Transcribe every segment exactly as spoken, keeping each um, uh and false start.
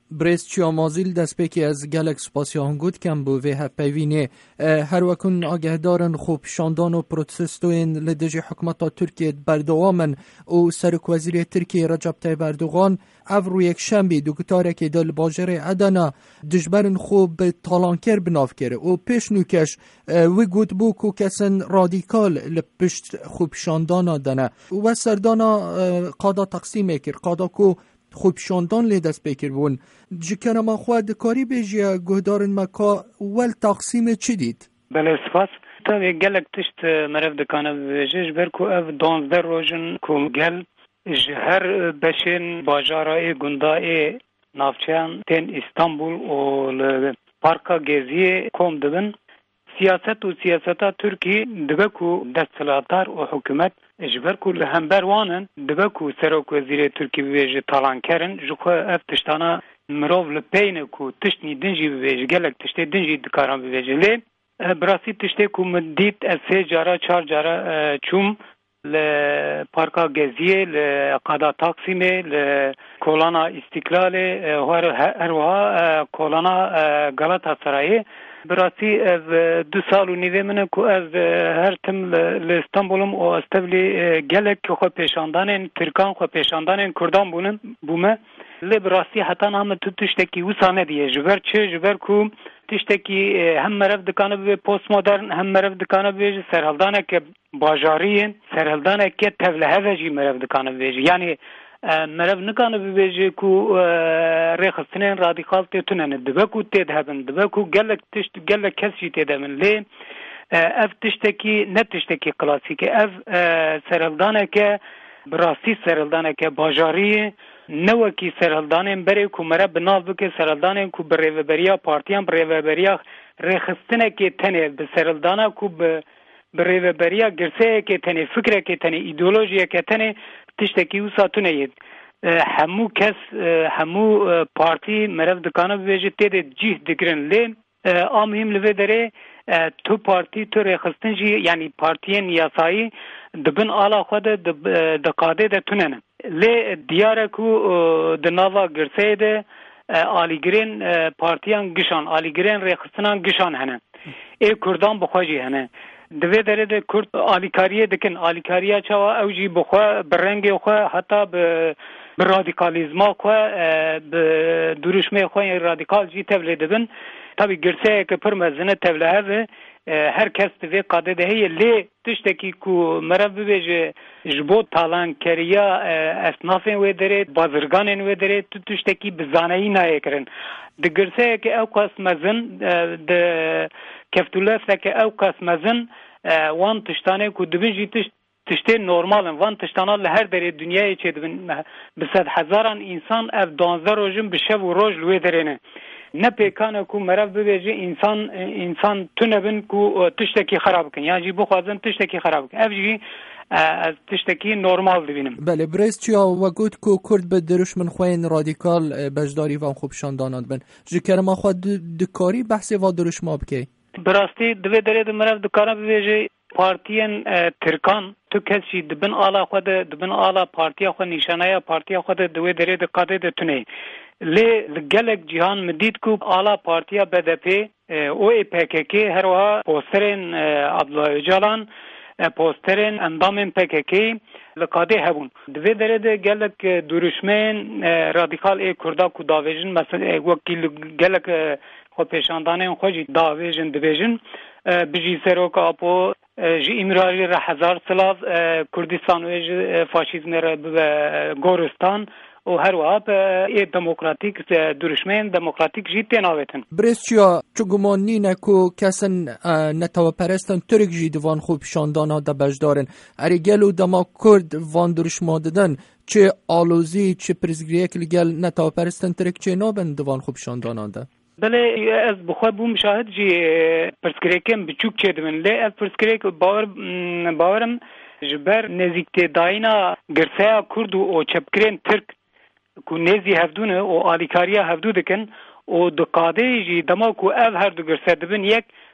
برست چیا مازیل دست پیکی از گلک سپاسی هنگود کم بو وی هپیوینه هر وکن آگهدارن خوب شاندان و پروتستوین لدجی حکمتا ترکیه بردوامن و سرک وزیر ترکیه رجب طیب اردوغان افرو یک شنبی دوکتاره که دل باجر عدنا دجبرن خوب تالانکر بناف کره و پیش نوکش وی گود بو کو کسن رادیکال لپشت خوب شاندانا دنه و سردانا قادا تقسیم اکر قادا کو خوب شاندان لی دست بکر بون جکر ما خواهد دکاری بیجی گهدارن مکا ول تقسیم چی دید؟ بله سپاس تا گلک تشت مرف دکانه بیجیش برکو اف دانزده روژن کو گل هر بشین باجارای گندای نافچیان تین استانبول و پارکا گزی کوم دبن سیاست و سیاستا ترکی دبه کو دستلاتار و حکومت اجبر کو لهمبر وانن دبه کو سروک وزیر ترکی بیجی تالان کرن جخوا اف تشتانا مروف لپین کو تشتنی دنجی بیجی گلک تشتی دنجی دکاران بیجی لی براسی تشتی کو مدید از سه جارا چار جارا چوم لپارکا گزیه لقادا تاکسیمه لکولانا استقلال هر وها کولانا غلاتا سرایه براسی از دو سال و نیوه منه که از هر تم لستانبولم و استولی گلک که خواه پیشاندانین ترکان خواه پیشاندانین کردان بونن بومه لی براسی حتی همه تو تشتکی وسانه دیه جبر چه جبر که تشتکی هم مرف دکانه بی پوست مدرن هم مرف دکانه بی سرهلدانه که باجارین سرهلدانه که تولهه وجی مرف دکانه بی یعنی مرف نکانه بیجی کو ریخستنین رادیکال تیتونن دبه کو تید هبن دبه کو گلک تشت گلک کسی تید هبن لی اف تشتکی نه تشتکی کلاسیکه اف سرهلدانه که براسی سرهلدانه که باجاری نوکی سرهلدانین بری کو مرف بناف بکه سرهلدانین کو بریوبریا پارتیان بریوبریا ریخستنه که تنه به سرهلدانه کو به بریوبریا گرسه که تنه فکره که تنه ایدئولوژیه که تنه تشتکی و ساتونه ید همو کس همو پارتی مرف دکانه بیجی تید جیه دگرن لی آمهم لوه داره تو پارتی تو ریخستن جی یعنی پارتین یاسایی دبن آلا خود دقاده ده تونن لی دیاره کو دناوا گرسه ده آلیگرین پارتیان گشان آلیگرین ریخستنان گشان هنه ای کردان بخواجی هنه دوی داره ده کرد آلیکاریه دکن آلیکاریه چوا اوجی بخوا برنگ خوا حتی به رادیکالیزما خوا به دروشمه خوا رادیکال جی تبله دبن تابی گرسه که پر مزنه تبله هفه هر کس دوی قاده ده هی لی تشتکی کو مرف ببیجه جبو تالان کریا اسنافین وی داره بازرگانین وی داره تو تشتکی بزانهی نایه کرن ده گرسه که او کس مزن ده کفتوله که او کس مزن وان تشتانه کو دبن جی تشت تشتی نورمالن وان تشتانا لهر دری دنیای چه دبن بسد هزاران انسان اف دانزده روژن بشب و روژ لوی درینه نه پیکانه کو مرف ببیجه انسان انسان تونبن کو تشتکی خراب کن یعنی جی بخوازن تشتکی خراب کن اف جی از تشتکی نورمال دبینم بله برست چیا و گود کو کرد به دروشمن خوین رادیکال بجداری وان خوب شاندانات بن جکر ما خود دکاری بحثی و دروشما بکی براستی دوی داره ده مرف دکارا بیجه پارتین ترکان تو کسی دبن آلا خود دبن آلا پارتیا خود نشانه پارتیا خود دوی داره ده قاده ده تونه لی گلک جهان مدید کو آلا پارتیا بدپی او ای پککی هر وها پوسترین عبدالله اجالان پوسترین اندامین پککی لقاده هبون دوی داره ده گلک دروشمین رادیکال ای کردا کو داویجن مثلا وکیل گلک خو پیشاندانه خوشی داویجن دویجن بجی سروک اپو جی امراری را هزار سلاف کردستان و فاشیزم را گورستان و هر واب ای دموکراتیک درشمن دموکراتیک جی تناوتن برسچیا چگمانی نکو کسن نتاو پرستن ترک جی دوان خوب شاندانا دا بجدارن اری گلو دما کرد وان درشما ددن چه آلوزی چه پرزگریه که لگل نتاو پرستن ترک چه نابن دوان خوب شاندانا دا بله از بخواه بو مشاهد جی پرسکریکم بچوک چه دمن لی از پرسکریک باور باورم جبر نزیکت داینا گرسیا کرد و چپکرین ترک کو نزی هفدونه و آلیکاریا هفدو دکن و دقاده جی دما کو اف هر دو گرسه دبن یک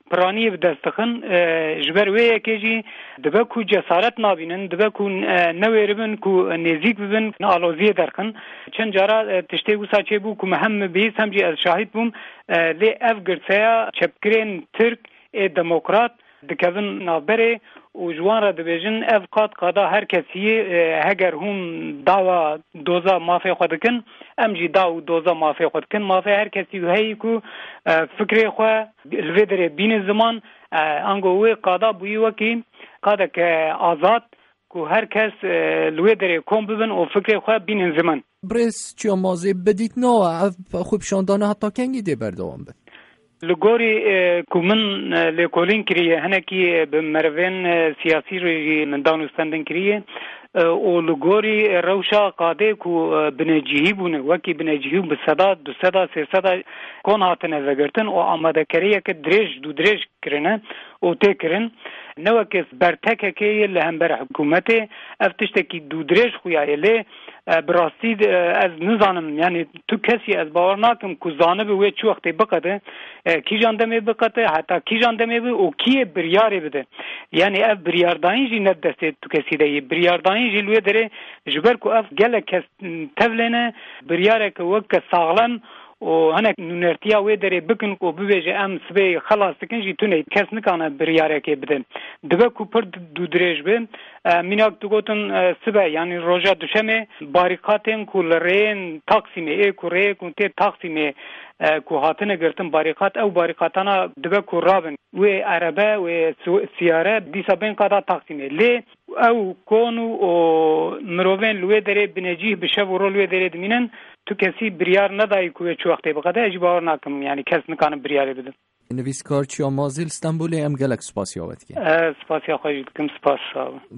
پرانی بدستخن جبر وی کیجی دبه کو جسارت نابینن دبه کو نویربن کو نزیک ببن آلوزی درکن چند جارا تشتی وسا چه بو کو مهم بیس همجی از شاهد بوم لی اف گرتسیا چپکرین ترک دموکرات دکوین نابره و جوان را دبیجن اف قاد قادا هر کسی هگر هم داوا دوزا مافی خود کن امجی داو دوزا مافی خود کن مافی هر کسی هایی کو فکر خواه الویدر بین زمان انگوه قادا بوی وکی قادا که آزاد کو هر کس الویدر کم ببن و فکر خواه بین زمان برس چیا مازی بدید نو خوب شاندانه حتی کنگی دی بردوان بد لگوری کومن لکولین کریه هنکی به مروین سیاسی روی مندان استندن کریه او لگوری روشا قاده کو بنجیهی بونه وکی بنجیهی به صدا دو صدا سه صدا کن هاتنه وگرتن او آماده کریه که دریج دو دریج کرنه او تی کرن نو کس برتکه که لهم بر حکومت افتشتکی دو دریج خویه لی براستی از نزانم یعنی تو کسی از باور ناکم که زانه به چه وقتی بقده کی جاندمه بقده حتی کی جاندمه به او کی بریاری بده یعنی اف بریاردانی جی ندسته تو کسی دی بریاردانی جی لوی داره جبر کو اف گله کس تولنه بریاره که وک ساغلم و هنک نونرتیا وی داره بکن کو بویجه ام سبی خلاص کن جی تو نه کس نکانه بریاره که بدن دبه کو پر دو دریج به میناک تو گوتن سبه یعنی روزا دوشمه باریکاتن کولرین تقسیم ای کوره کنته تقسیم کو هاتنه گرتن باریکات او باریکاتانا دبه کو رابن و عربه و سیاره دیسا بین قدا تقسیمه لی او کونو و مروین لوی داره بنجیه بشه ورو لوی داره دمینن تو کسی بریار ندایی که چه وقتی بقده اجبار نکم یعنی کس نکانه بریاری بده نویسکار چیا مازیل استانبولی ام گلک سپاسی آورد که سپاسی آخوی دکم سپاس